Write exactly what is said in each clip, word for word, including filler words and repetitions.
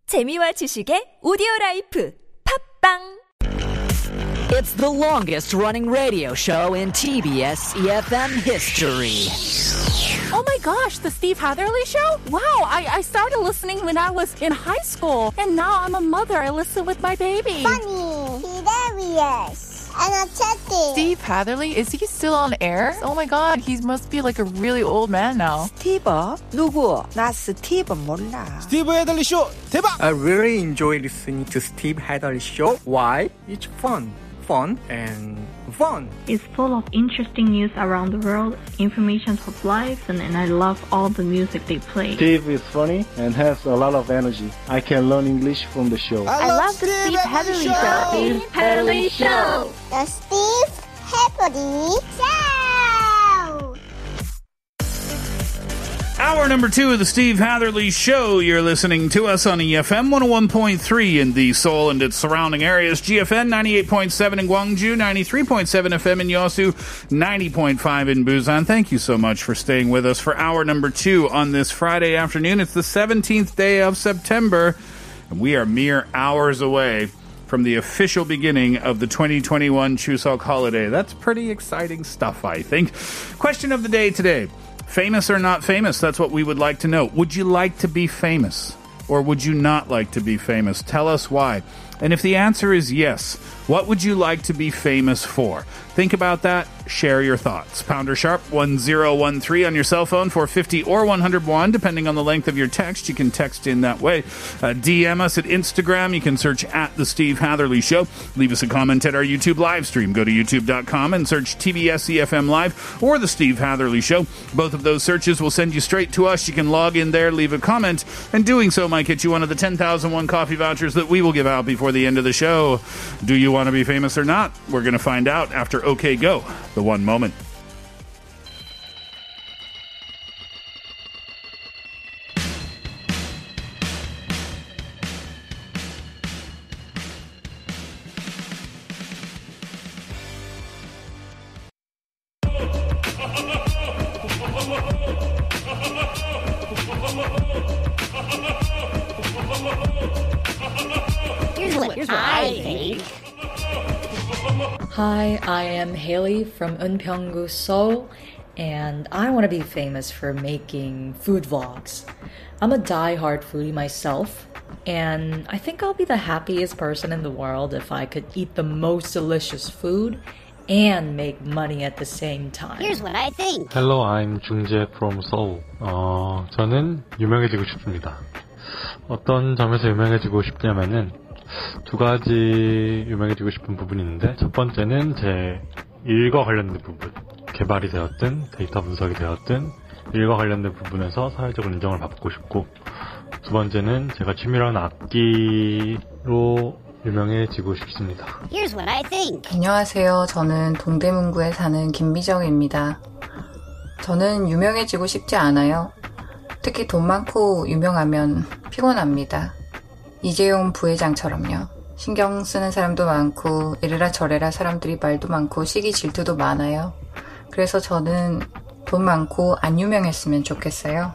재미와 지식의 오디오라이프 팝빵 It's the longest running radio show in T B S E F M history. Oh my gosh, the Steve Hatherley Show? Wow, I, I started listening when I was in high school, and now I'm a mother. I listen with my baby. Funny, hilarious, energetic. Steve Hatherley, is he still on air? Oh my god, he must be like a really old man now. 스티브? 누구? 나 스티브 몰라. 스티브 헤들리 쇼 대박! I really enjoy listening to Steve Hadley show. Why? It's fun. Fun and fun. It's full of interesting news around the world, information of life, and, and I love all the music they play. Steve is funny and has a lot of energy. I can learn English from the show. I, I love the Steve Hatherley Show. Steve Hatherley Show. The Steve Hatherley Show. Hour number two of the Steve Hatherley Show. You're listening to us on E F M one oh one point three in the Seoul and its surrounding areas. G F N ninety-eight point seven in Gwangju, ninety-three point seven F M in Yeosu, ninety point five in Busan. Thank you so much for staying with us for hour number two on this Friday afternoon. It's the seventeenth day of September, and we are mere hours away from the official beginning of the twenty twenty-one Chuseok holiday. That's pretty exciting stuff, I think. Question of the day today. Famous or not famous? That's what we would like to know. Would you like to be famous? Or would you not like to be famous? Tell us why. And if the answer is yes, what would you like to be famous for? Think about that. Share your thoughts. Pounder sharp one zero one three on your cell phone for fifty or one hundred won, depending on the length of your text. You can text in that way. Uh, D M us at Instagram. You can search at The Steve Hatherley Show. Leave us a comment at our YouTube live stream. Go to youtube dot com and search T B S E F M Live or The Steve Hatherley Show. Both of those searches will send you straight to us. You can log in there, leave a comment, and doing so might get you one of the ten thousand won coffee vouchers that we will give out before the end of the show. Do you want to be famous or not? We're going to find out after OK Go, the one moment. Here's what, Here's what I think. Hi, I am Haley from Eunpyeonggu, Seoul, and I want to be famous for making food vlogs. I'm a die-hard foodie myself, and I think I'll be the happiest person in the world if I could eat the most delicious food and make money at the same time. Here's what I think. Hello, I'm Jungjae from Seoul. 어, 저는 유명해지고 싶습니다. 어떤 점에서 유명해지고 싶냐면은 두 가지 유명해지고 싶은 부분이 있는데, 첫 번째는 제 일과 관련된 부분, 개발이 되었든 데이터 분석이 되었든 일과 관련된 부분에서 사회적으로 인정을 받고 싶고, 두 번째는 제가 취미로 하는 악기로 유명해지고 싶습니다. Here's what I think. 안녕하세요. 저는 동대문구에 사는 김미정입니다. 저는 유명해지고 싶지 않아요. 특히 돈 많고 유명하면 피곤합니다. 이재용 부회장처럼요. 신경 쓰는 사람도 많고 이래라 저래라 사람들이 말도 많고 시기 질투도 많아요. 그래서 저는 돈 많고 안 유명했으면 좋겠어요.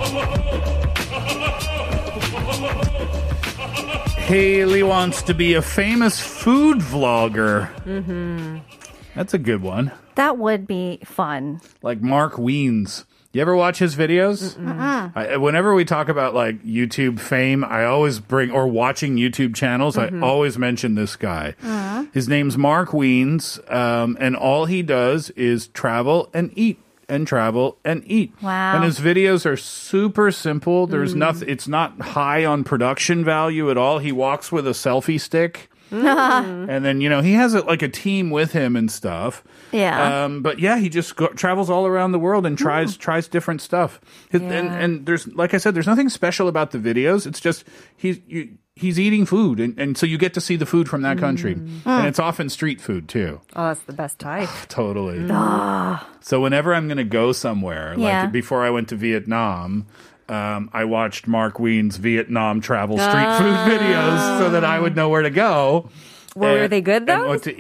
Haley wants to be a famous food vlogger. Mm-hmm. That's a good one. That would be fun. Like Mark Wiens. You ever watch his videos? Mm-mm. I, whenever we talk about like YouTube fame, I always bring, or watching YouTube channels, mm-hmm. I always mention this guy. Mm-hmm. His name's Mark Wiens, um, and all he does is travel and eat. And travel and eat. Wow. And his videos are super simple. There's mm. nothing, it's not high on production value at all. He walks with a selfie stick. Mm. And then, you know, he has a, like a team with him and stuff. Yeah. Um, but yeah, he just go, travels all around the world and tries, mm. tries different stuff. His, yeah. and, and there's, like I said, there's nothing special about the videos. It's just, he's, you, he's eating food. And, and so you get to see the food from that country. Mm. And it's often street food too. Oh, that's the best type. Totally. Ah. So whenever I'm going to go somewhere, Yeah. like before I went to Vietnam, um, I watched Mark Wiens' Vietnam travel street Ah. food videos so that I would know where to go. Were and, they good, though? And what to eat.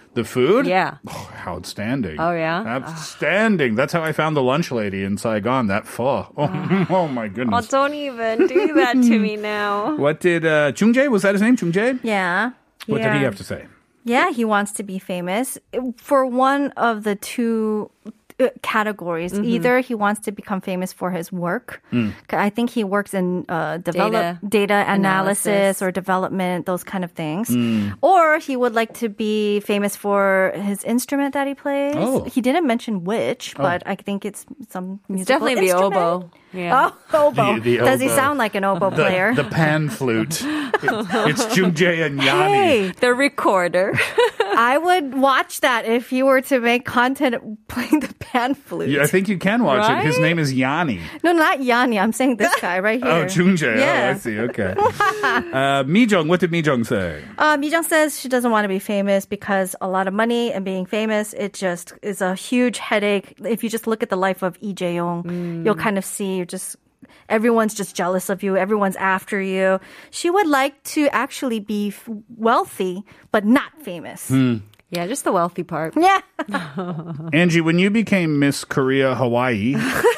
The food? Yeah. Oh, outstanding. Oh, yeah? Outstanding. That's how I found the lunch lady in Saigon, that pho. Oh, oh my Oh, goodness. don't even do that to me now. What did uh, Jung Jae, was that his name, Jung Jae? Yeah. What yeah. did he have to say? Yeah, he wants to be famous for one of the two uh, categories. Mm-hmm. Either he wants to become famous for his work. Mm. I think he works in uh, develop, Data data, analysis, analysis. or development, those kind of things. Mm. Or he would like to be famous for his instrument that he plays. Oh. He didn't mention which, Oh. but I think it's some It's musical definitely the instrument. oboe. Yeah. Oh, oboe. The- the Does he oboe. sound like an oboe The, player? the pan flute. It's Jung Jae and Yanni. Hey, The recorder. I would watch that if you were to make content playing the pan flute. Yeah, I think you can watch it. His Right? name is Yanni. No, not Yanni. I'm saying this guy right here. Oh, Jung Jae. Yeah. Oh, I see. Okay. uh, Mi Jung, what did Mi Jung say? Uh, Mi-jung says she doesn't want to be famous because a lot of money and being famous, it just is a huge headache. If you just look at the life of Lee Jae-yong, Mm. you'll kind of see you're just everyone's just jealous of you. Everyone's after you. She would like to actually be f- wealthy, but not famous. Hmm. Yeah, just the wealthy part. Yeah. Angie, when you became Miss Korea Hawaii,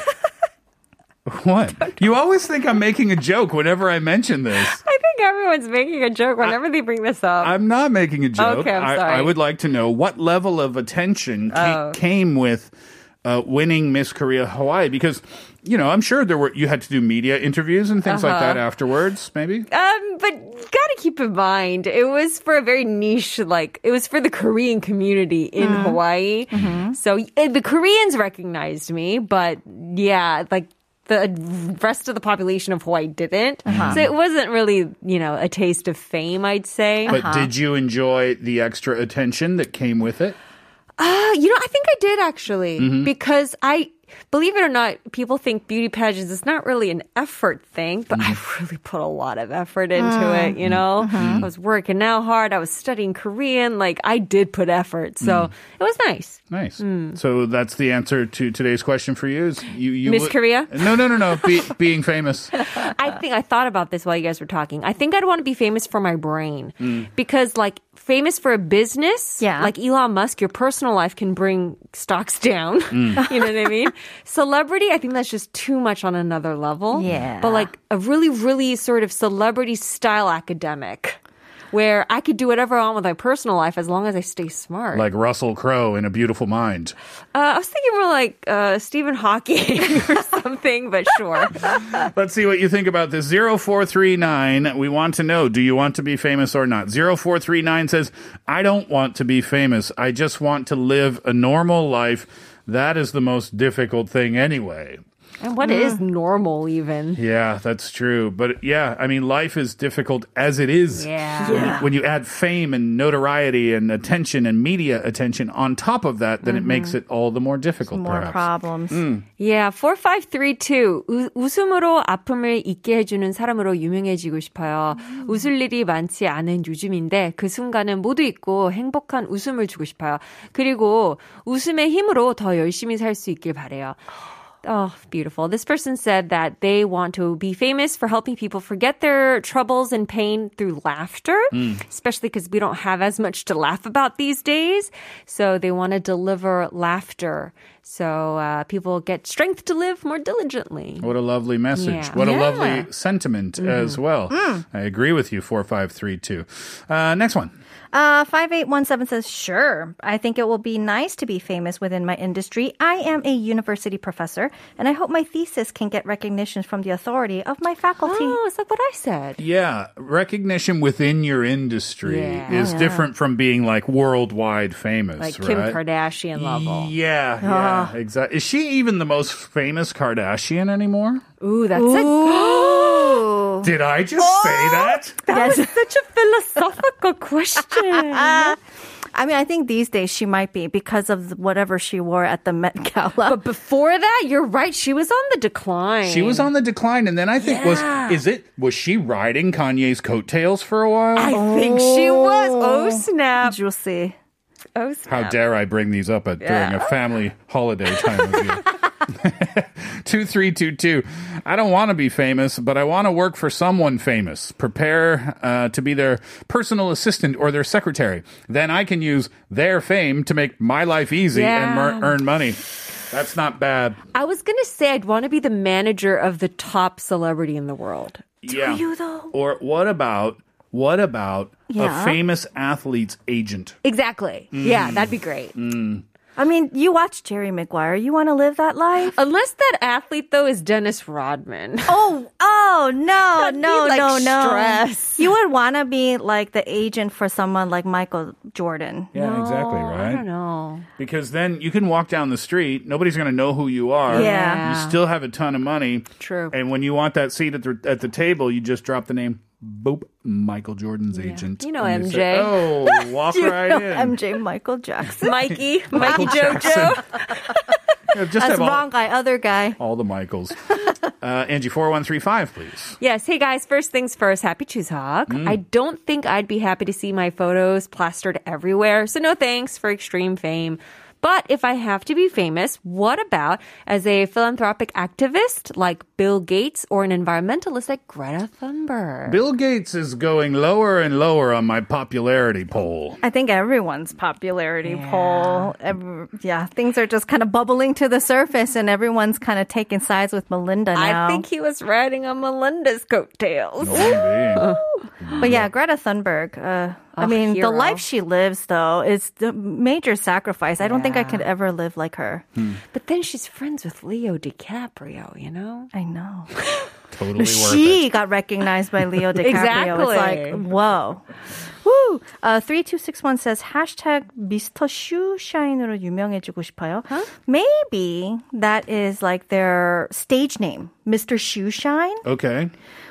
what? You always think I'm making a joke whenever I mention this. I think everyone's making a joke whenever they bring this up. I'm not making a joke. Okay, I'm I, sorry. I would like to know what level of attention ca- Oh. came with uh, winning Miss Korea Hawaii, because you know I'm sure there were you had to do media interviews and things like Uh-huh. that afterwards. Maybe. Um, but you gotta keep in mind, it was for a very niche, like, it was for the Korean community in Hawaii. So uh, the Koreans recognized me, but yeah, like, the rest of the population of Hawaii didn't. So it wasn't really, you know, a taste of fame, I'd say. But did you enjoy the extra attention that came with it? Uh, you know, I think I did actually, Mhm. because I, believe it or not, people think beauty pageants is not really an effort thing, but I really put a lot of effort into it, you know? I was working out hard. I was studying Korean. Like, I did put effort. So it was nice. Nice. So that's the answer to today's question for you. Is you, you Miss would- Korea? No, no, no, no. Be, being famous. I think I thought about this while you guys were talking. I think I'd want to be famous for my brain Mm. because, like, famous for a business, Yeah. like Elon Musk, your personal life can bring stocks down. You know what I mean? Celebrity, I think that's just too much on another level. Yeah. But like a really, really sort of celebrity style academic where I could do whatever I want with my personal life as long as I stay smart. Like Russell Crowe in A Beautiful Mind. Uh, I was thinking more like uh, Stephen Hawking or something, but sure. Let's see what you think about this. zero four three nine. We want to know, do you want to be famous or not? zero four three nine says, I don't want to be famous. I just want to live a normal life. That is the most difficult thing anyway. And what is normal even? Yeah, that's true. But yeah, I mean, life is difficult as it is. Yeah. When, you, when you add fame and notoriety and attention and media attention on top of that, then it makes it all the more difficult, More perhaps. problems. Mm. Yeah, four five three two. 우, 웃음으로 아픔을 잊게 해주는 사람으로 유명해지고 싶어요. 웃을 일이 많지 않은 요즘인데 그 순간은 모두 잊고 행복한 웃음을 주고 싶어요. 그리고 웃음의 힘으로 더 열심히 살 수 있길 바래요. Oh, beautiful. This person said that they want to be famous for helping people forget their troubles and pain through laughter, Mm. especially because we don't have as much to laugh about these days. So they want to deliver laughter. So uh, people get strength to live more diligently. What a lovely message. Yeah. What a Yeah. lovely sentiment as well. I agree with you, four five three two. Uh, next one. Uh, five eight one seven says, sure. I think it will be nice to be famous within my industry. I am a university professor, and I hope my thesis can get recognition from the authority of my faculty. Oh, it's like what I said. Yeah, recognition within your industry Yeah. is Yeah. different from being like worldwide famous, Like right? Kim Kardashian level. Yeah, yeah, exactly. Is she even the most famous Kardashian anymore? Ooh, that's Ooh. Did I just say that? That was such a philosophical question. I mean, I think these days she might be because of whatever she wore at the Met Gala. But before that, you're right. She was on the decline. She was on the decline, and then I think Yeah. was is it was she riding Kanye's coattails for a while? I think she was. Oh, snap. Juicy. Oh, snap. How dare I bring these up at, during a Yeah. family holiday time of year? two three two two. I don't want to be famous, but I want to work for someone famous. Prepare uh, to be their personal assistant or their secretary. Then I can use their fame to make my life easy Yeah. and mer- earn money. That's not bad. I was going to say I'd want to be the manager of the top celebrity in the world. Yeah. you, though? Or what about what about Yeah. a famous athlete's agent? Exactly. Yeah, that'd be great. Mm. I mean, you watch Jerry Maguire. You want to live that life? Unless that athlete, though, is Dennis Rodman. Oh, oh, no, That'd no, be, like, no, no. stress. You would want to be like the agent for someone like Michael Jordan. Yeah, No, exactly, right? I don't know. Because then you can walk down the street, nobody's going to know who you are. Yeah. You still have a ton of money. True. And when you want that seat at the at the table, you just drop the name, boop, Michael Jordan's agent. You know And M J. say, oh, walk You right know in. M J Michael Jackson. Mikey, Mikey Michael Jojo. Yeah, just That's have all, wrong guy, other guy. all the Michaels. Uh, Angie, four one three five, please. Yes. Hey, guys. First things first. Happy Chuseok. Mm. I don't think I'd be happy to see my photos plastered everywhere. So no thanks for extreme fame. But if I have to be famous, what about as a philanthropic activist like Bill Gates or an environmentalist like Greta Thunberg? Bill Gates is going lower and lower on my popularity poll. I think everyone's popularity poll. Every, yeah, things are just kind of bubbling to the surface, and everyone's kind of taking sides with Melinda now. I think he was riding on Melinda's coattails. Maybe. But yeah, Greta Thunberg. Uh, I A mean, hero. the life she lives, though, is the major sacrifice. I don't think I could ever live like her. But then she's friends with Leo DiCaprio, you know? I know. Totally worth She it. got recognized by Leo DiCaprio. It's like, Exactly. whoa. Woo! Uh, three two six one says, hashtag 미스터 슈샤인으로 유명해지고 싶어요. Maybe that is like their stage name, Mister Shoeshine. Okay.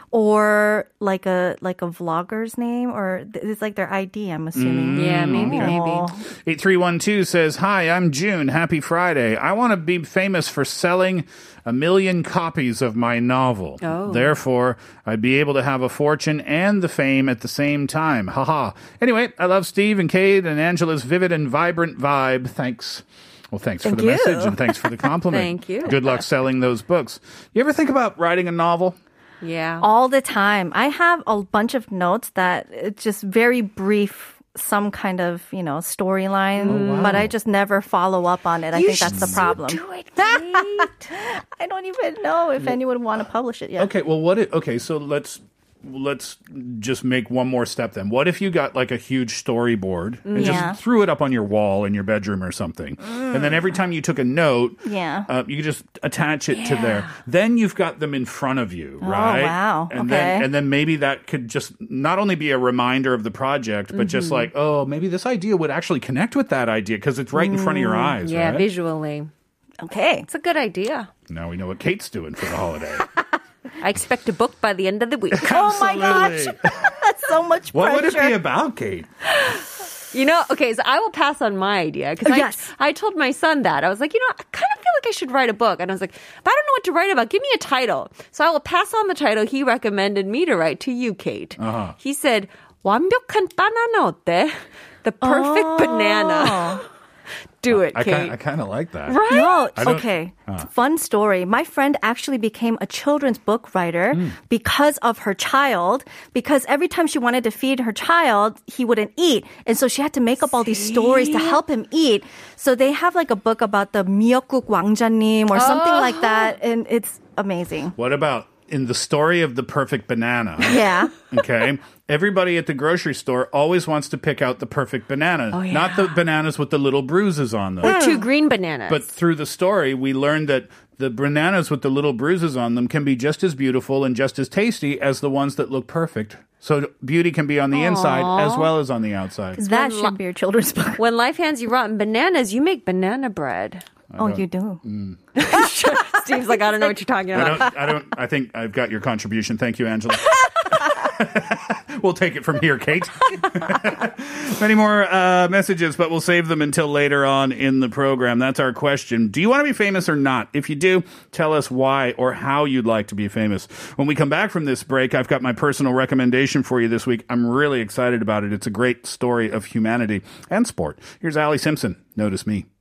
Or like a like a vlogger's name, or th- it's like their I D, I'm assuming. Yeah, maybe, okay. maybe. eight three one two says, hi, I'm June. Happy Friday. I want to be famous for selling a million copies of my novel. Oh. Therefore, I'd be able to have a fortune and the fame at the same time. Haha. Anyway, I love Steve and Kate and Angela's vivid and vibrant vibe. Thanks. Well, thanks Thank for the you. message and thanks for the compliment. Thank you. Good luck selling those books. You ever think about writing a novel? Yeah. All the time. I have a bunch of notes that it's just very brief, some kind of, you know, storyline, but I just never follow up on it. I You think that's the should problem. do it, Kate. I don't even know if anyone would want to publish it yet. Okay, well, what? If, okay, so let's let's just make one more step then. What if you got like a huge storyboard and Yeah. just threw it up on your wall in your bedroom or something, and then every time you took a note, Yeah. uh, you could just attach it to there. Then you've got them in front of you, Oh, right? wow. And Okay. then and then maybe that could just not only be a reminder of the project, but just Mm-hmm. like, oh, maybe this idea would actually connect with that idea because it's right in front of your eyes. Mm, Yeah, right? visually. Okay. It's a good idea. Now we know what Kate's doing for the holiday. I expect a book by the end of the week. Oh my gosh. Absolutely. That's so much What would it pressure. be about, Kate? You know, okay, so I will pass on my idea because Yes. I, I told my son that. I was like, you know, I kind of feel like I should write a book. And I was like, but I don't know what to write about. Give me a title. So I will pass on the title he recommended me to write to you, Kate. Uh-huh. He said, 완벽한 바나나 어때? The perfect Oh. banana. Do it, I Kate. kind I kind of like that. Right? No, I don't- okay. Uh. Fun story. My friend actually became a children's book writer because of her child. Because every time she wanted to feed her child, he wouldn't eat. And so she had to make up all these stories to help him eat. So they have like a book about the 미역국 왕자님 or something like that. And it's amazing. What about in the story of the perfect banana? Yeah. Okay. Everybody at the grocery store always wants to pick out the perfect banana, Oh, yeah. not the bananas with the little bruises on them. Or two green bananas. But through the story, we learned that the bananas with the little bruises on them can be just as beautiful and just as tasty as the ones that look perfect. So beauty can be on the inside as well as on the outside. That When should be your children's book. when life hands you rotten bananas, you make banana bread. Oh, you do. Steve's like, I don't know what you're talking I about. don't, I don't, I think I've got your contribution. Thank you, Angela. We'll take it from here, Kate. Many more uh, messages, but we'll save them until later on in the program. That's our question. Do you want to be famous or not? If you do, tell us why or how you'd like to be famous. When we come back from this break, I've got my personal recommendation for you this week. I'm really excited about it. It's a great story of humanity and sport. Here's Allie Simpson. Notice Me.